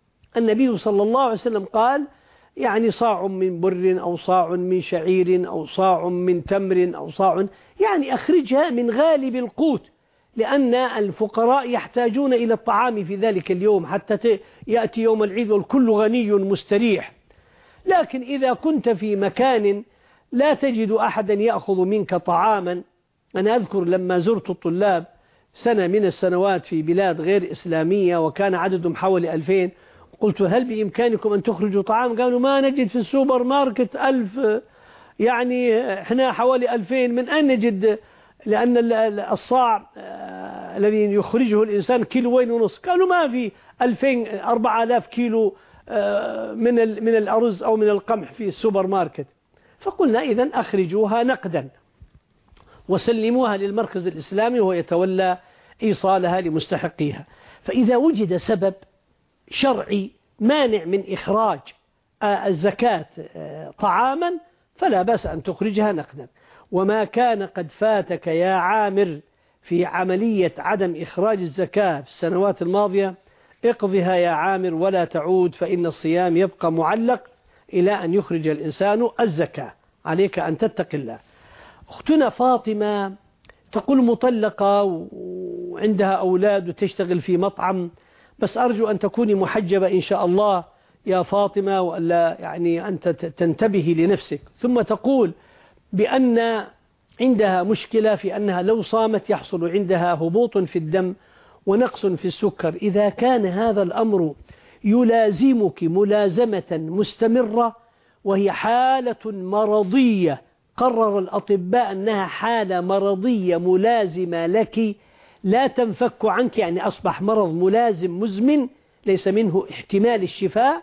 النبي صلى الله عليه وسلم قال يعني صاع من بر أو صاع من شعير أو صاع من تمر أو صاع، يعني أخرجها من غالب القوت، لأن الفقراء يحتاجون إلى الطعام في ذلك اليوم حتى يأتي يوم العيد والكل غني مستريح. لكن إذا كنت في مكان لا تجد أحدا يأخذ منك طعاما، أنا أذكر لما زرت الطلاب سنة من السنوات في بلاد غير إسلامية وكان عددهم حوالي ألفين، قلت هل بإمكانكم أن تخرجوا طعام؟ قالوا ما نجد في السوبر ماركت ألف، يعني إحنا حوالي ألفين، من أين نجد؟ لأن الصاع الذي يخرجه الإنسان كيلوين ونص. قالوا ما في ألفين أربعة آلاف كيلو من من الأرز أو من القمح في السوبر ماركت. فقلنا إذن أخرجوها نقدا وسلموها للمركز الإسلامي وهو يتولى إيصالها لمستحقيها. فإذا وجد سبب شرعي مانع من إخراج الزكاة طعاما فلا بأس أن تخرجها نقدا. وما كان قد فاتك يا عامر في عملية عدم إخراج الزكاة في السنوات الماضية اقضها يا عامر ولا تعود، فإن الصيام يبقى معلق إلى أن يخرج الإنسان الزكاة، عليك أن تتق الله. أختنا فاطمة تقول مطلقة وعندها أولاد وتشتغل في مطعم، بس أرجو أن تكوني محجبة إن شاء الله يا فاطمة، وألا يعني أنت تنتبهي لنفسك. ثم تقول بأن عندها مشكلة في أنها لو صامت يحصل عندها هبوط في الدم ونقص في السكر. إذا كان هذا الأمر يلازمك ملازمة مستمرة وهي حالة مرضية قرر الأطباء أنها حالة مرضية ملازمة لك لا تنفك عنك، يعني أصبح مرض ملازم مزمن ليس منه احتمال الشفاء،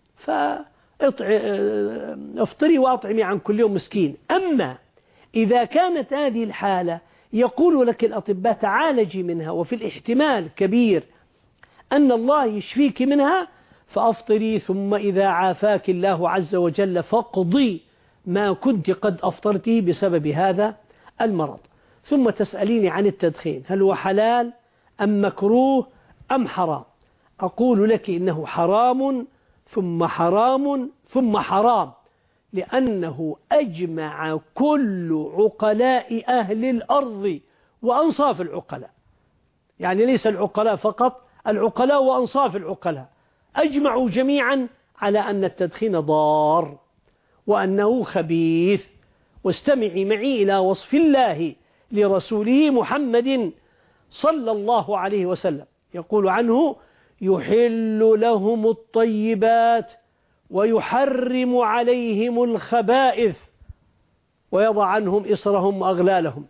فافطري وأطعمي عن كل يوم مسكين. أما إذا كانت هذه الحالة يقول لك الأطباء تعالجي منها وفي الاحتمال كبير أن الله يشفيك منها، فأفطري، ثم إذا عافاك الله عز وجل فاقضي ما كنت قد أفطرته بسبب هذا المرض. ثم تسأليني عن التدخين، هل هو حلال أم مكروه أم حرام؟ أقول لك إنه حرام ثم حرام ثم حرام، لأنه أجمع كل عقلاء أهل الأرض وأنصاف العقلاء، يعني ليس العقلاء فقط، العقلاء وأنصاف العقلاء أجمعوا جميعا على أن التدخين ضار وأنه خبيث. واستمعي معي إلى وصف الله لرسوله محمد صلى الله عليه وسلم، يقول عنه يحل لهم الطيبات ويحرم عليهم الخبائث ويضع عنهم إصرهم وأغلالهم،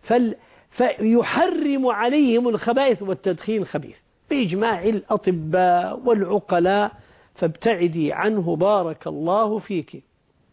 فيحرم عليهم الخبائث والتدخين خبيث بإجماع الأطباء والعقلاء، فابتعدي عنه بارك الله فيك.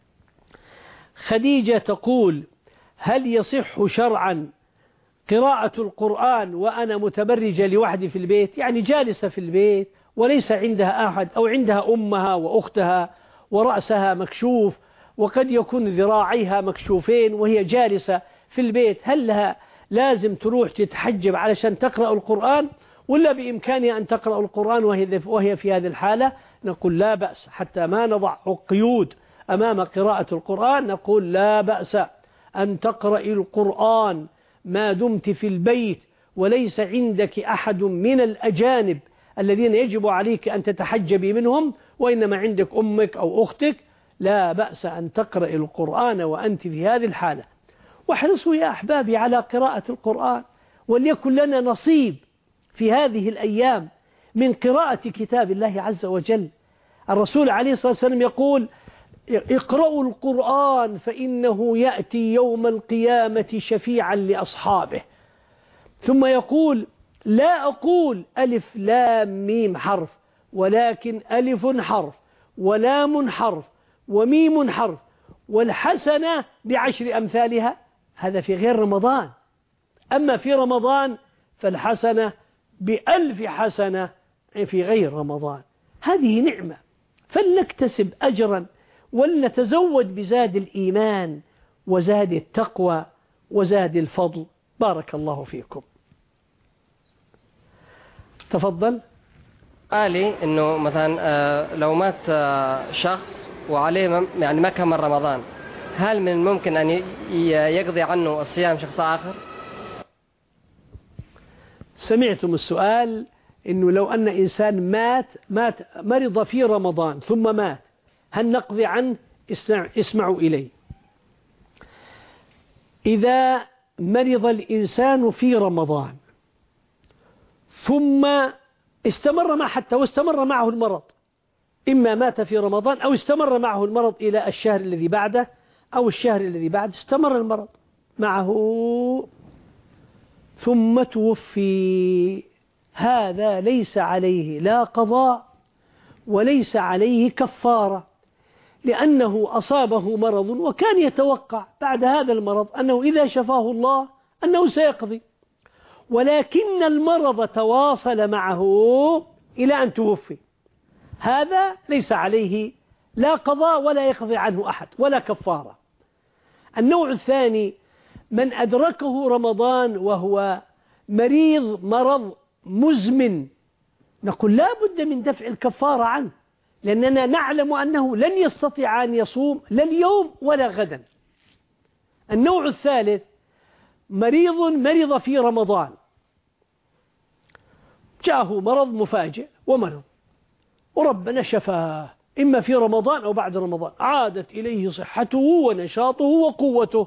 خديجة تقول هل يصح شرعا قراءة القرآن وأنا متبرجة لوحدي في البيت، يعني جالسة في البيت وليس عندها أحد، أو عندها أمها وأختها ورأسها مكشوف وقد يكون ذراعيها مكشوفين وهي جالسة في البيت، هل لها لازم تروح تتحجب علشان تقرأ القرآن، ولا بإمكانها أن تقرأ القرآن وهي في هذه الحالة؟ نقول لا بأس، حتى ما نضع قيود أمام قراءة القرآن نقول لا بأس أن تقرأ القرآن ما دمت في البيت وليس عندك أحد من الأجانب الذين يجب عليك أن تتحجبي منهم، وإنما عندك أمك أو أختك، لا بأس أن تقرأ القرآن وأنت في هذه الحالة. واحرصوا يا أحبابي على قراءة القرآن، وليكن لنا نصيب في هذه الأيام من قراءة كتاب الله عز وجل. الرسول عليه الصلاة والسلام يقول اقرأوا القرآن فإنه يأتي يوم القيامة شفيعا لأصحابه. ثم يقول لا أقول ألف لام ميم حرف، ولكن ألف حرف ولام حرف وميم حرف والحسنة بعشر أمثالها. هذا في غير رمضان، أما في رمضان فالحسنة بألف حسنة في غير رمضان. هذه نعمة، فلنكتسب أجرا ولنتزود بزاد الإيمان وزاد التقوى وزاد الفضل. بارك الله فيكم. تفضل. قال لي إنه مثلا لو مات شخص وعليه يعني ما كمل رمضان، هل من الممكن أن يقضي عنه الصيام شخص آخر؟ سمعتم السؤال، إنه لو أن إنسان مات مات مرض في رمضان ثم مات، هل نقضي عنه؟ اسمعوا إلي. إذا مرض الإنسان في رمضان ثم استمر معه حتى واستمر معه المرض، إما مات في رمضان أو استمر معه المرض إلى الشهر الذي بعده أو الشهر الذي بعده استمر المرض معه ثم توفي، هذا ليس عليه لا قضاء وليس عليه كفارة، لأنه أصابه مرض وكان يتوقع بعد هذا المرض أنه إذا شفاه الله أنه سيقضي، ولكن المرض تواصل معه إلى أن توفي، هذا ليس عليه لا قضاء ولا يقضي عنه أحد ولا كفارة. النوع الثاني من أدركه رمضان وهو مريض مرض مزمن نقول لا بد من دفع الكفارة عنه، لأننا نعلم أنه لن يستطيع أن يصوم لا اليوم ولا غدا. النوع الثالث مريض مرض في رمضان، جاءه مرض مفاجئ ومرض وربنا شفاه إما في رمضان أو بعد رمضان، عادت إليه صحته ونشاطه وقوته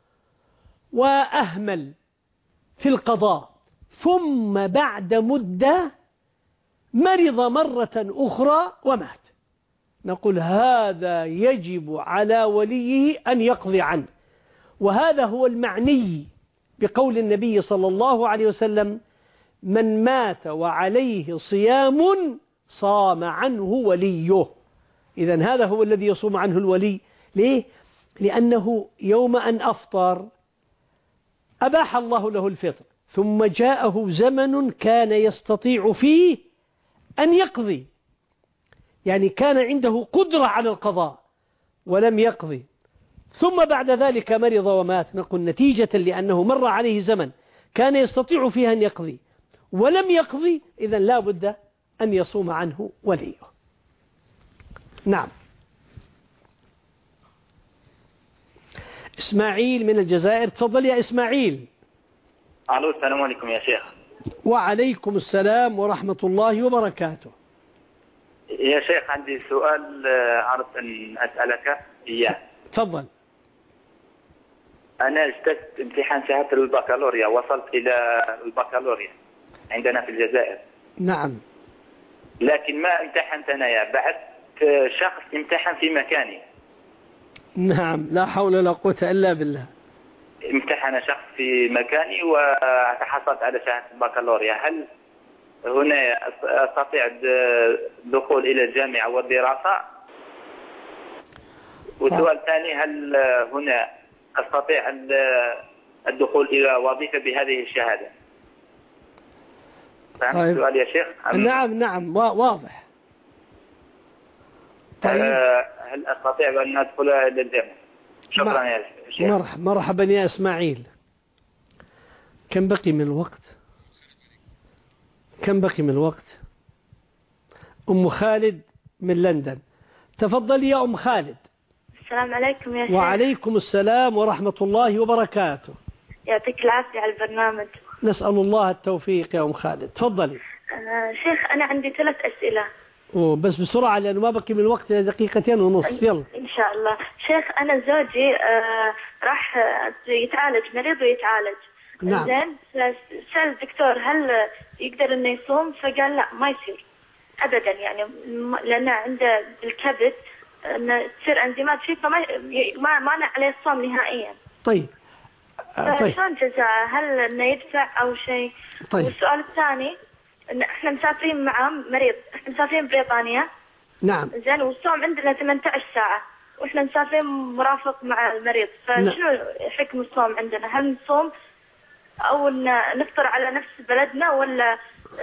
وأهمل في القضاء، ثم بعد مدة مرض مرة أخرى ومات. نقول هذا يجب على وليه أن يقضي عنه، وهذا هو المعني بقول النبي صلى الله عليه وسلم: من مات وعليه صيام صام عنه وليه. إذن هذا هو الذي يصوم عنه الولي. ليه؟ لأنه يوم أن أفطر أباح الله له الفطر، ثم جاءه زمن كان يستطيع فيه أن يقضي، يعني كان عنده قدرة على القضاء ولم يقضي، ثم بعد ذلك مرض ومات. نقول نتيجة لأنه مر عليه زمن كان يستطيع فيها أن يقضي ولم يقضي، إذن لا بد أن يصوم عنه وليه. نعم. إسماعيل من الجزائر، تفضل يا إسماعيل. ألو، السلام عليكم يا شيخ. وعليكم السلام ورحمة الله وبركاته. يا شيخ عندي سؤال أردت أن أسألك إياه. تفضل. أنا اجتزت امتحان شهادة البكالوريا، وصلت إلى البكالوريا عندنا في الجزائر. نعم. لكن ما امتحنت أنا، بعد شخص امتحن في مكاني. نعم، لا حول ولا قوة إلا بالله. امتحن شخص في مكاني وحصلت على شهادة البكالوريا. هل هنا أستطيع الدخول إلى الجامعة والدراسة؟ والسؤال الثاني، هل هنا أستطيع الدخول إلى وظيفة بهذه الشهادة؟ فهمت طيب. السؤال يا شيخ؟ نعم نعم واضح. طيب. هل أستطيع أن أدخل إلى الجامعة؟ شكرا يا شيخ. مرحبا مرحبا يا إسماعيل. كم بقي من الوقت؟ كم بقي من الوقت؟ أم خالد من لندن، تفضلي يا أم خالد. السلام عليكم يا شيخ. وعليكم السلام ورحمة الله وبركاته. يعطيك العافية على البرنامج. نسأل الله التوفيق يا أم خالد، تفضلي. آه شيخ أنا عندي ثلاث أسئلة. أوه بس بسرعة لأنه ما بقي من الوقت إلى دقيقتين ونص. يلا. إن شاء الله. شيخ أنا زوجي آه راح يتعالج، مريض ويتعالج. نعم. زين سأل الدكتور هل يقدر إنه يصوم، فقال لا ما يصير أبدا، يعني لأن عنده الكبد إنه تصير أنزيمات فيه، فما ما مانع عليه الصوم نهائيا. طيب. طيب. شلون جزاء؟ هل إنه يدفع أو شيء؟ طيب. والسؤال الثاني إن إحنا مسافرين معاه مريض، إحنا مسافرين بريطانيا. نعم. زين والصوم عندنا ثمانية عشر ساعة وإحنا مسافرين مرافق مع المريض، فشنو حكم الصوم عندنا؟ هل نصوم أو نفطر على نفس بلدنا، ولا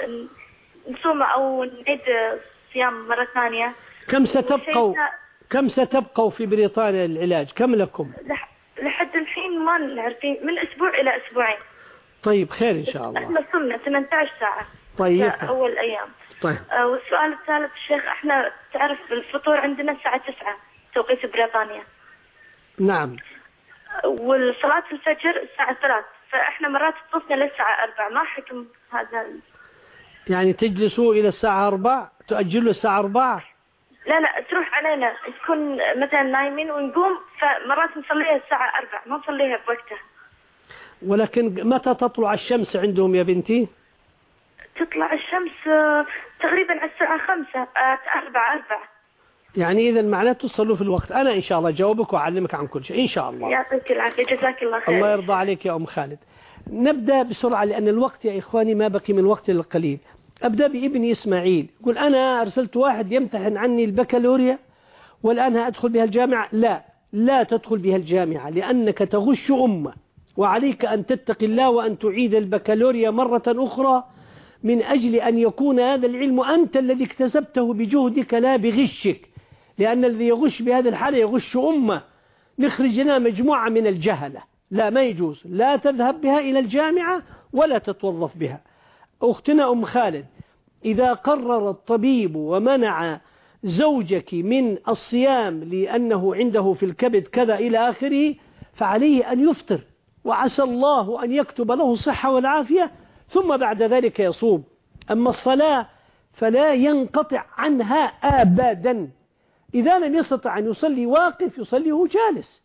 نصوم أو نعيد صيام مرة ثانية؟ كم ستبقوا كم ستبقوا في بريطانيا العلاج؟ كم لكم؟ لحد الحين ما نعرفين، من أسبوع إلى أسبوعين. طيب خير إن شاء الله. احنا صمنا ثمانية عشر ساعة. طيب. أول أيام. طيب. آه والسؤال الثالث الشيخ، احنا تعرف الفطور عندنا الساعة تسعة توقيت بريطانيا. نعم. والصلاة الفجر الساعة ثلاث، فاحنا مرات تصلنا للساعة أربع، ما حكم هذا؟ يعني تجلسوا إلى الساعة أربع، تؤجلوا الساعة أربع؟ لا لا تروح علينا، نكون مثلا نايمين ونقوم، فمرات نصليها الساعة أربع، ما نصليها بوقتها. ولكن متى تطلع الشمس عندهم يا بنتي؟ تطلع الشمس تقريبا على الساعة خمسة أربعة أربعة. يعني إذا معناته تصلوا في الوقت. أنا إن شاء الله جاوبك وأعلمك عن كل شيء إن شاء الله. يعطيك العافية، جزاك الله خير. الله يرضى عليك يا أم خالد. نبدأ بسرعة لأن الوقت يا إخواني ما بقي من الوقت القليل. أبدأ بابني إسماعيل. يقول أنا أرسلت واحد يمتحن عني البكالوريا والآن هأدخل بها الجامعة. لا لا تدخل بها الجامعة لأنك تغش أمة، وعليك أن تتقي الله وأن تعيد البكالوريا مرة أخرى من أجل أن يكون هذا العلم أنت الذي اكتسبته بجهدك لا بغشك، لأن الذي يغش بهذه الحالة يغش أمة. نخرج لنا مجموعة من الجهلة، لا ما يجوز، لا تذهب بها إلى الجامعة ولا تتوظف بها. أختنا أم خالد، إذا قرر الطبيب ومنع زوجك من الصيام لأنه عنده في الكبد كذا إلى آخره فعليه أن يفطر، وعسى الله أن يكتب له الصحة والعافية ثم بعد ذلك يصوم. أما الصلاة فلا ينقطع عنها أبدا، إذا لم يستطع أن يصلي واقف يصليه جالس،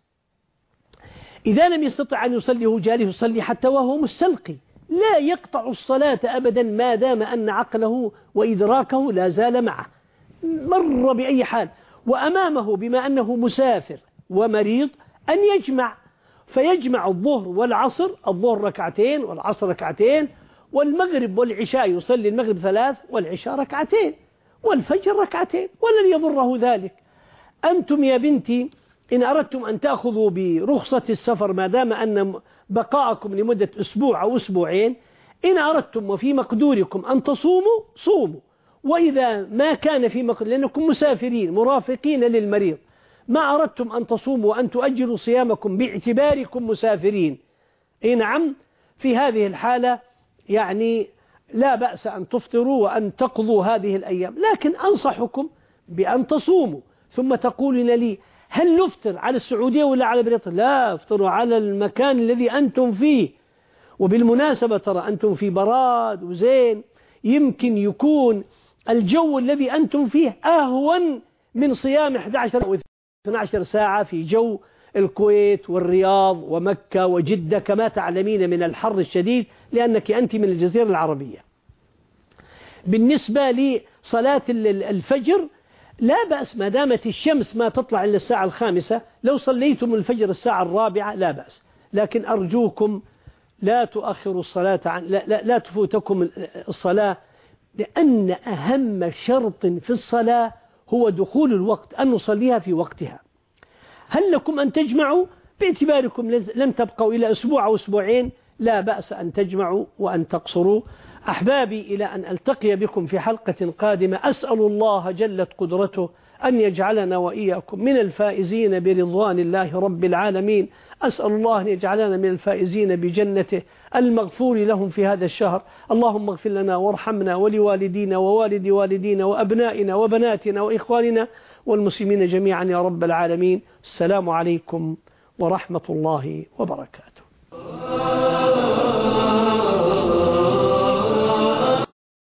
إذا لم يستطع أن يصليه جالس يصلي حتى وهو مستلقي، لا يقطع الصلاة أبدا ما دام أن عقله وإدراكه لا زال معه مر بأي حال. وأمامه بما أنه مسافر ومريض أن يجمع، فيجمع الظهر والعصر، الظهر ركعتين والعصر ركعتين، والمغرب والعشاء يصلي المغرب ثلاث والعشاء ركعتين والفجر ركعتين، ولن يضره ذلك. أنتم يا بنتي إن أردتم أن تأخذوا برخصة السفر ما دام أن بقاءكم لمدة أسبوع أو أسبوعين، إن أردتم وفي مقدوركم أن تصوموا صوموا، وإذا ما كان في مقدور لأنكم مسافرين مرافقين للمريض ما أردتم أن تصوموا وأن تؤجلوا صيامكم باعتباركم مسافرين، إيه نعم، في هذه الحالة يعني لا بأس أن تفطروا وأن تقضوا هذه الأيام، لكن أنصحكم بأن تصوموا. ثم تقولون لي هل نفطر على السعودية ولا على بريطانيا؟ لا، افطروا على المكان الذي أنتم فيه. وبالمناسبة ترى أنتم في براد وزين، يمكن يكون الجو الذي أنتم فيه أهون من صيام إحدى عشرة أو اثنتي عشرة ساعة في جو الكويت والرياض ومكة وجدة كما تعلمين من الحر الشديد، لأنك أنت من الجزيرة العربية. بالنسبة لصلاة الفجر لا بأس ما دامت الشمس ما تطلع إلا الساعة الخامسة، لو صليتم الفجر الساعة الرابعة لا بأس، لكن أرجوكم لا تؤخروا الصلاة عن لا, لا, لا تفوتكم الصلاة، لأن أهم شرط في الصلاة هو دخول الوقت، أن نصليها في وقتها. هل لكم أن تجمعوا باعتباركم لم تبقوا إلى أسبوع أو أسبوعين؟ لا بأس أن تجمعوا وأن تقصروا. أحبابي، إلى أن ألتقي بكم في حلقة قادمة، أسأل الله جلت قدرته أن يجعلنا وإياكم من الفائزين برضوان الله رب العالمين. أسأل الله أن يجعلنا من الفائزين بجنته المغفور لهم في هذا الشهر. اللهم اغفر لنا وارحمنا ولوالدينا ووالد والدينا وأبنائنا وبناتنا وإخواننا والمسلمين جميعا يا رب العالمين. السلام عليكم ورحمة الله وبركاته.